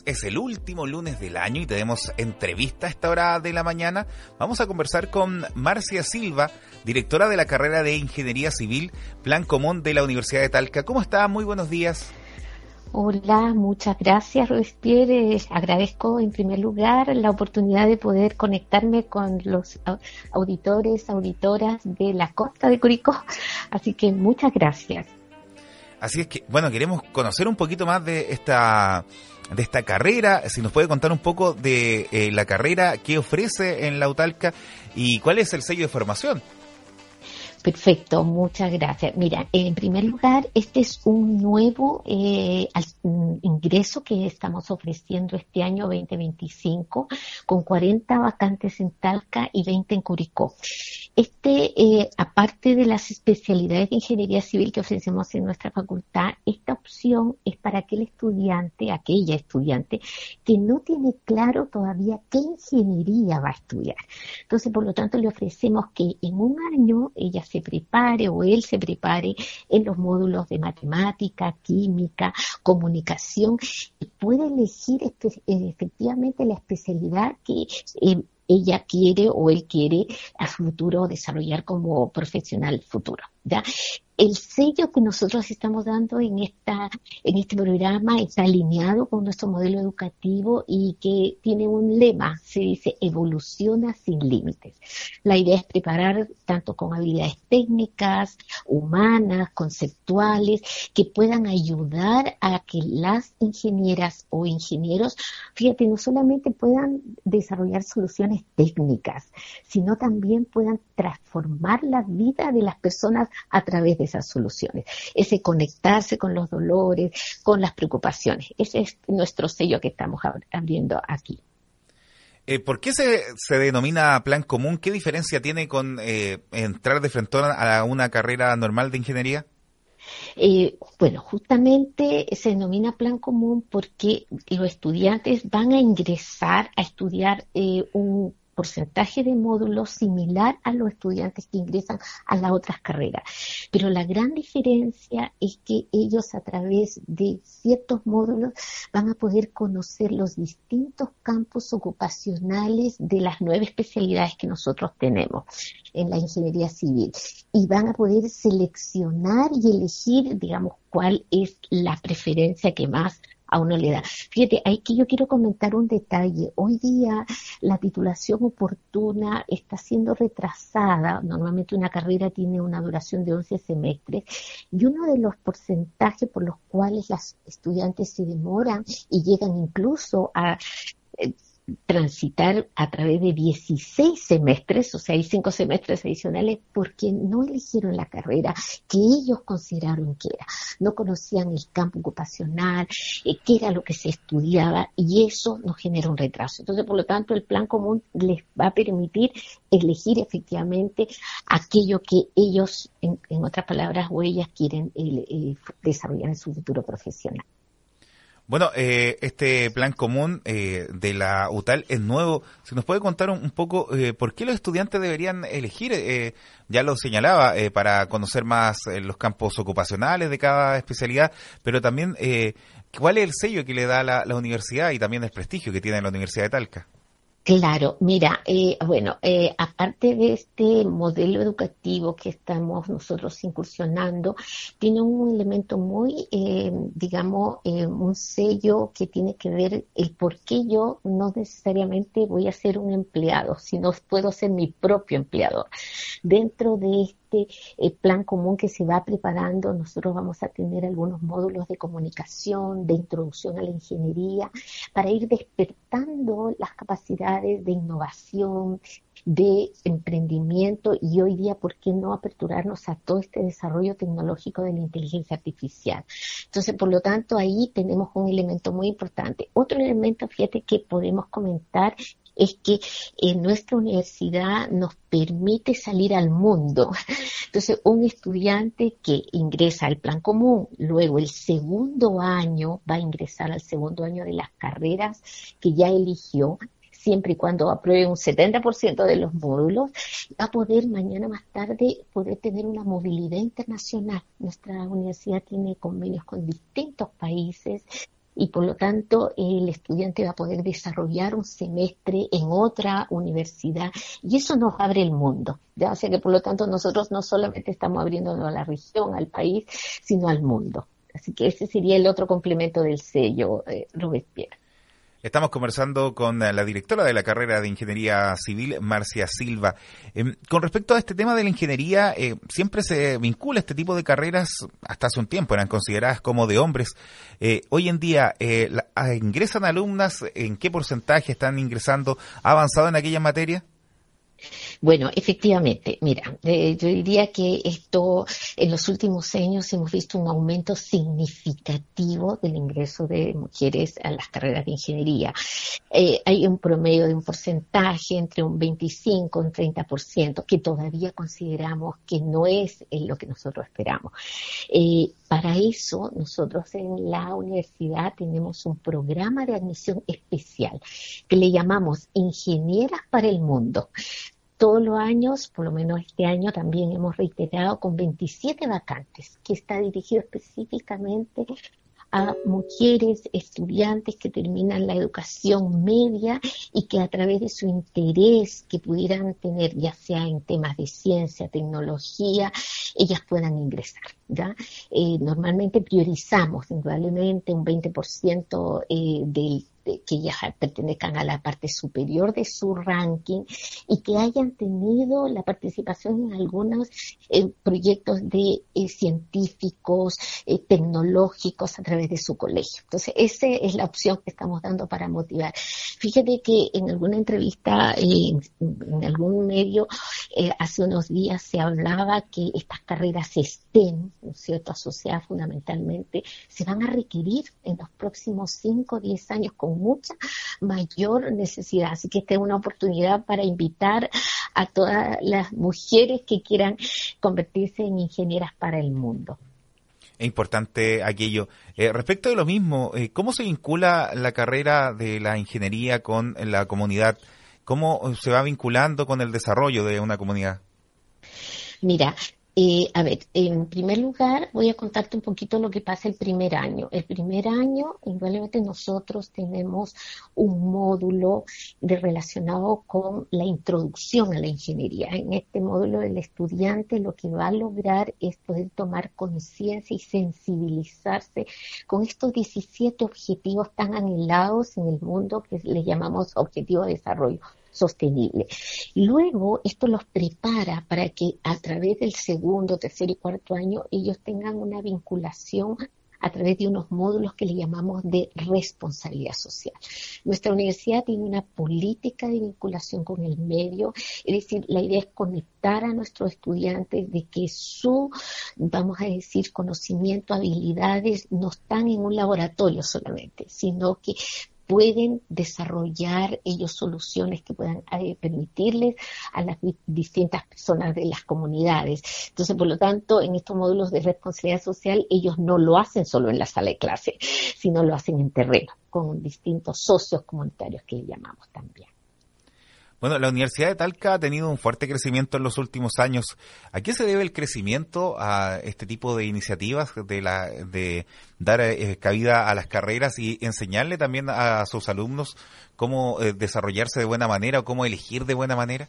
Es el último lunes del año y tenemos entrevista a esta hora de la mañana. Vamos a conversar con Marcia Silva, directora de la carrera de Ingeniería Civil, Plan Común de la Universidad de Talca. ¿Cómo está? Muy buenos días. Hola, muchas gracias, Robespierre. Agradezco en primer lugar la oportunidad de poder conectarme con los auditores, auditoras de la costa de Curicó. Así que muchas gracias. Así es que, bueno, queremos conocer un poquito más de esta carrera. Si nos puede contar un poco de la carrera, qué ofrece en la UTALCA y cuál es el sello de formación. Perfecto, muchas gracias. Mira, en primer lugar, este es un nuevo ingreso que estamos ofreciendo este año 2025 con 40 vacantes en Talca y 20 en Curicó. Aparte de las especialidades de ingeniería civil que ofrecemos en nuestra facultad, esta opción es para aquella estudiante que no tiene claro todavía qué ingeniería va a estudiar. Entonces, por lo tanto, le ofrecemos que en un año ella se prepare o él se prepare en los módulos de matemática, química, comunicación y puede elegir efectivamente la especialidad que ella quiere o él quiere a futuro desarrollar como profesional futuro, ¿ya? El sello que nosotros estamos dando en este programa está alineado con nuestro modelo educativo y que tiene un lema, se dice evoluciona sin límites. La idea es preparar tanto con habilidades técnicas, humanas, conceptuales, que puedan ayudar a que las ingenieras o ingenieros, fíjate, no solamente puedan desarrollar soluciones técnicas, sino también puedan transformar la vida de las personas a través de esas soluciones, ese conectarse con los dolores, con las preocupaciones. Ese es nuestro sello que estamos abriendo aquí. ¿Por qué se denomina plan común? ¿Qué diferencia tiene con entrar de frentón a una carrera normal de ingeniería? Bueno, justamente se denomina plan común porque los estudiantes van a ingresar a estudiar un porcentaje de módulos similar a los estudiantes que ingresan a las otras carreras. Pero la gran diferencia es que ellos a través de ciertos módulos van a poder conocer los distintos campos ocupacionales de las 9 especialidades que nosotros tenemos en la ingeniería civil y van a poder seleccionar y elegir, digamos, cuál es la preferencia que más a uno le da. Fíjate, aquí yo quiero comentar un detalle. Hoy día la titulación oportuna está siendo retrasada. Normalmente una carrera tiene una duración de 11 semestres y uno de los porcentajes por los cuales las estudiantes se demoran y llegan incluso a transitar a través de 16 semestres, o sea, hay 5 semestres adicionales, porque no eligieron la carrera que ellos consideraron que era. No conocían el campo ocupacional, qué era lo que se estudiaba, y eso nos genera un retraso. Entonces, por lo tanto, el plan común les va a permitir elegir efectivamente aquello que ellos, en otras palabras, o ellas quieren desarrollar en su futuro profesional. Bueno, este plan común de la UTAL es nuevo. ¿Se nos puede contar un poco por qué los estudiantes deberían elegir? Ya lo señalaba, para conocer más los campos ocupacionales de cada especialidad, pero también cuál es el sello que le da la universidad y también el prestigio que tiene la Universidad de Talca. Claro, mira, aparte de este modelo educativo que estamos nosotros incursionando, tiene un elemento muy, un sello que tiene que ver el por qué yo no necesariamente voy a ser un empleado, sino puedo ser mi propio empleador. Dentro de plan común que se va preparando, nosotros vamos a tener algunos módulos de comunicación, de introducción a la ingeniería, para ir despertando las capacidades de innovación, de emprendimiento y hoy día, ¿por qué no aperturarnos a todo este desarrollo tecnológico de la inteligencia artificial? Entonces, por lo tanto, ahí tenemos un elemento muy importante. Otro elemento, fíjate, que podemos comentar es que nuestra universidad nos permite salir al mundo. Entonces, un estudiante que ingresa al plan común, luego el segundo año va a ingresar al segundo año de las carreras que ya eligió, siempre y cuando apruebe un 70% de los módulos, va a poder mañana más tarde poder tener una movilidad internacional. Nuestra universidad tiene convenios con distintos países y por lo tanto el estudiante va a poder desarrollar un semestre en otra universidad y eso nos abre el mundo, ¿ya? O sea que por lo tanto nosotros no solamente estamos abriéndonos a la región, al país, sino al mundo. Así que ese sería el otro complemento del sello, Robespierre. Estamos conversando con la directora de la carrera de Ingeniería Civil, Marcia Silva. Con respecto a este tema de la ingeniería, siempre se vincula este tipo de carreras, hasta hace un tiempo eran consideradas como de hombres. Hoy en día, ¿ingresan alumnas? ¿En qué porcentaje están ingresando? ¿Ha avanzado en aquella materia? Bueno, efectivamente, mira, yo diría que esto, en los últimos años hemos visto un aumento significativo del ingreso de mujeres a las carreras de ingeniería. Hay un promedio de un porcentaje entre un 25 y un 30%, que todavía consideramos que no es lo que nosotros esperamos. Para eso, nosotros en la universidad tenemos un programa de admisión especial que le llamamos Ingenieras para el Mundo. Todos los años, por lo menos este año, también hemos reiterado con 27 vacantes, que está dirigido específicamente a mujeres estudiantes que terminan la educación media y que a través de su interés que pudieran tener, ya sea en temas de ciencia, tecnología, ellas puedan ingresar, ¿ya? Normalmente priorizamos indudablemente un 20% que ellas pertenezcan a la parte superior de su ranking y que hayan tenido la participación en algunos proyectos de científicos, tecnológicos a través de su colegio. Entonces, esa es la opción que estamos dando para motivar. Fíjate que en alguna entrevista, en algún medio, hace unos días se hablaba que estas carreras STEM, ¿no es cierto?, asociadas fundamentalmente, se van a requerir en los próximos 5 o 10 años con mucha mayor necesidad. Así que esta es una oportunidad para invitar a todas las mujeres que quieran convertirse en ingenieras para el mundo. Es importante aquello. Respecto de lo mismo, ¿cómo se vincula la carrera de la ingeniería con la comunidad? ¿Cómo se va vinculando con el desarrollo de una comunidad? Mira, a ver, en primer lugar voy a contarte un poquito lo que pasa el primer año. El primer año, igualmente nosotros tenemos un módulo relacionado con la introducción a la ingeniería. En este módulo el estudiante lo que va a lograr es poder tomar conciencia y sensibilizarse con estos 17 objetivos tan anhelados en el mundo que le llamamos objetivos de desarrollo sostenible. Luego, esto los prepara para que a través del segundo, tercer y cuarto año ellos tengan una vinculación a través de unos módulos que le llamamos de responsabilidad social. Nuestra universidad tiene una política de vinculación con el medio, es decir, la idea es conectar a nuestros estudiantes de que su, vamos a decir, conocimiento, habilidades no están en un laboratorio solamente, sino que pueden desarrollar ellos soluciones que puedan permitirles a las distintas personas de las comunidades. Entonces, por lo tanto, en estos módulos de responsabilidad social, ellos no lo hacen solo en la sala de clase, sino lo hacen en terreno, con distintos socios comunitarios que le llamamos también. Bueno, la Universidad de Talca ha tenido un fuerte crecimiento en los últimos años. ¿A qué se debe el crecimiento a este tipo de iniciativas de dar cabida a las carreras y enseñarle también a sus alumnos cómo desarrollarse de buena manera o cómo elegir de buena manera?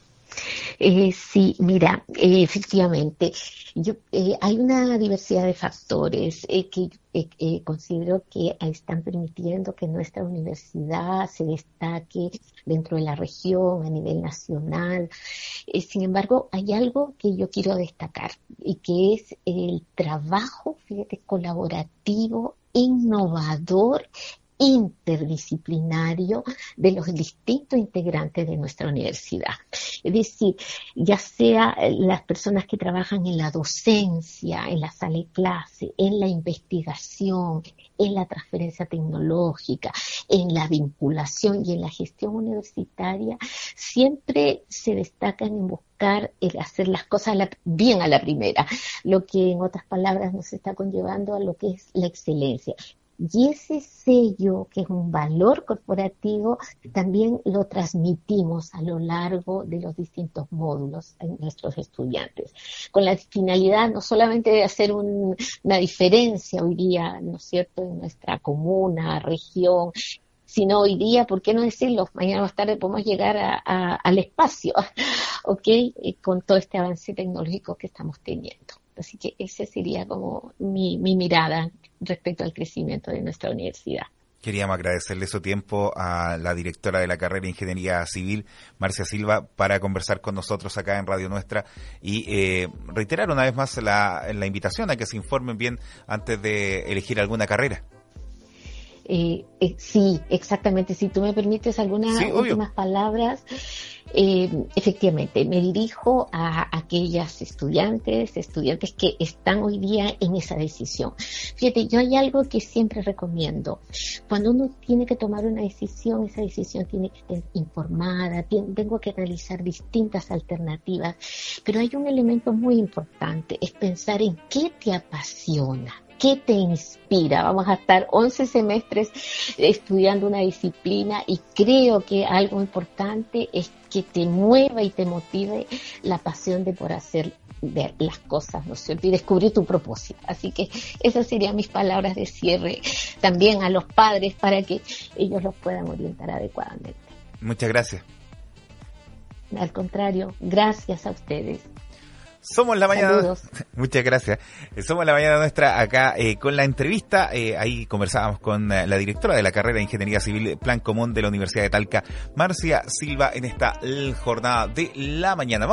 Sí, mira, efectivamente, hay una diversidad de factores que considero que están permitiendo que nuestra universidad se destaque dentro de la región, a nivel nacional. Sin embargo, hay algo que yo quiero destacar y que es el trabajo, fíjate, colaborativo, innovador, interdisciplinario de los distintos integrantes de nuestra universidad. Es decir, ya sea las personas que trabajan en la docencia, en la sala de clase, en la investigación, en la transferencia tecnológica, en la vinculación y en la gestión universitaria, siempre se destacan en buscar el hacer las cosas bien a la primera, lo que en otras palabras nos está conllevando a lo que es la excelencia. Y ese sello, que es un valor corporativo, también lo transmitimos a lo largo de los distintos módulos en nuestros estudiantes, con la finalidad no solamente de hacer una diferencia hoy día, ¿no es cierto?, en nuestra comuna, región, sino hoy día, ¿por qué no decirlo? Mañana más tarde podemos llegar al espacio, ¿ok? Con todo este avance tecnológico que estamos teniendo. Así que esa sería como mi mirada respecto al crecimiento de nuestra universidad. Queríamos agradecerle su tiempo a la directora de la carrera de Ingeniería Civil, Marcia Silva, para conversar con nosotros acá en Radio Nuestra y reiterar una vez más la invitación a que se informen bien antes de elegir alguna carrera. Sí, exactamente. Si tú me permites algunas últimas palabras, efectivamente, me dirijo a aquellas estudiantes que están hoy día en esa decisión. Fíjate, yo hay algo que siempre recomiendo. Cuando uno tiene que tomar una decisión, esa decisión tiene que estar informada, tengo que analizar distintas alternativas, pero hay un elemento muy importante, es pensar en qué te apasiona. ¿Qué te inspira? Vamos a estar 11 semestres estudiando una disciplina y creo que algo importante es que te mueva y te motive la pasión de por hacer ver las cosas, ¿no es cierto? Y descubrir tu propósito. Así que esas serían mis palabras de cierre también a los padres para que ellos los puedan orientar adecuadamente. Muchas gracias. Al contrario, gracias a ustedes. Somos la mañana. Saludos. Muchas gracias. Somos la mañana nuestra acá con la entrevista. Ahí conversábamos con la directora de la carrera de Ingeniería Civil Plan Común de la Universidad de Talca, Marcia Silva, en esta jornada de la mañana.